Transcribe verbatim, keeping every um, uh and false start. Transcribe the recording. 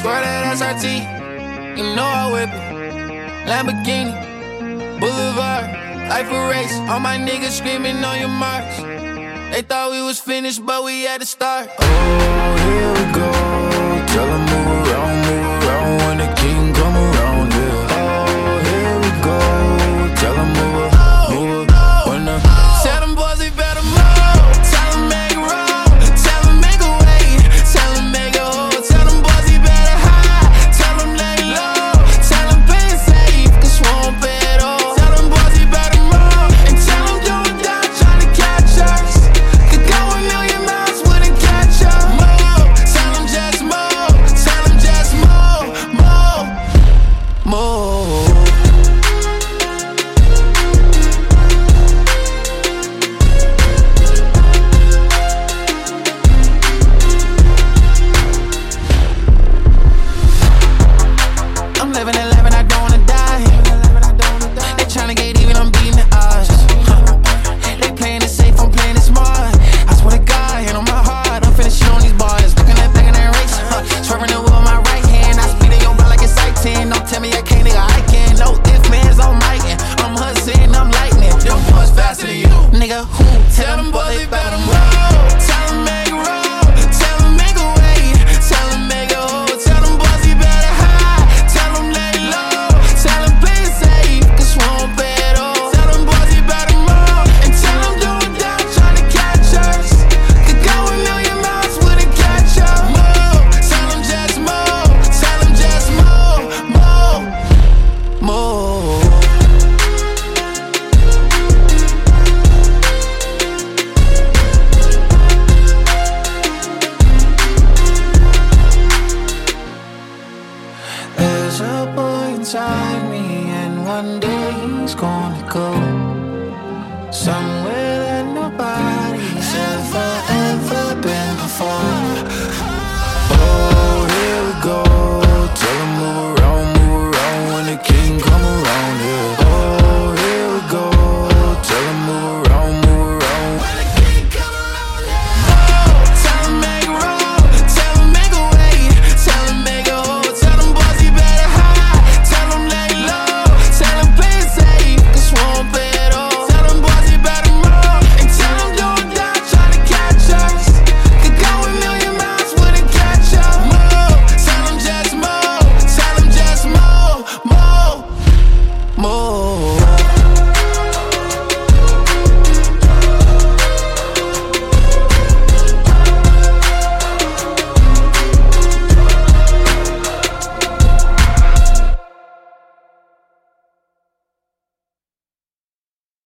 Swear that S R T, you know I whip it. Lamborghini, Boulevard, life a race. All my niggas screaming on your marks. They thought we was finished, but we had to start. Oh, here we go. Tell 'em move around, move around when the king come around, yeah. Oh, here we go. Tell 'em move up, move up when the... Tell them boys they better move. Tell them make it roll. Tell them make a way. Tell them make a hole. Tell them boys they better hide. Tell them lay low. Tell them play it safe, cause we won't pay it all. Tell them boys they better move. And tell them don't die trying to catch us. Could go a million miles, wouldn't catch up. Move. Tell them just move. Tell them just move. Move. Move. I'm living and living, I don't wanna die. They tryna get even, I'm beating the odds. They playing it safe, I'm playing it smart. I swear to God, hand on my heart, I'm finna shit on these bars. Looking at back in that race, huh. Swerving the wheel with my right hand. I speed in your blood like it's I ten. Don't tell me I can't, nigga, I can. No if, man's on mic, and I'm hustling, I'm lightning. Them boys faster than you, nigga. Who? Tell them boys they better move. Tell them make it roll. Tell them make a way. Tell them make a hole. Tell them boys they better hide. Tell them lay low. Tell them play it safe, cause we won't pay it all. Tell them boys they better move. And tell them don't die trying to catch us. Could go a million miles, wouldn't catch up. Move. Tell them just move. Tell them just move. Move. Move. There's a boy inside me, and one day he's gonna go somewhere that nobody's ever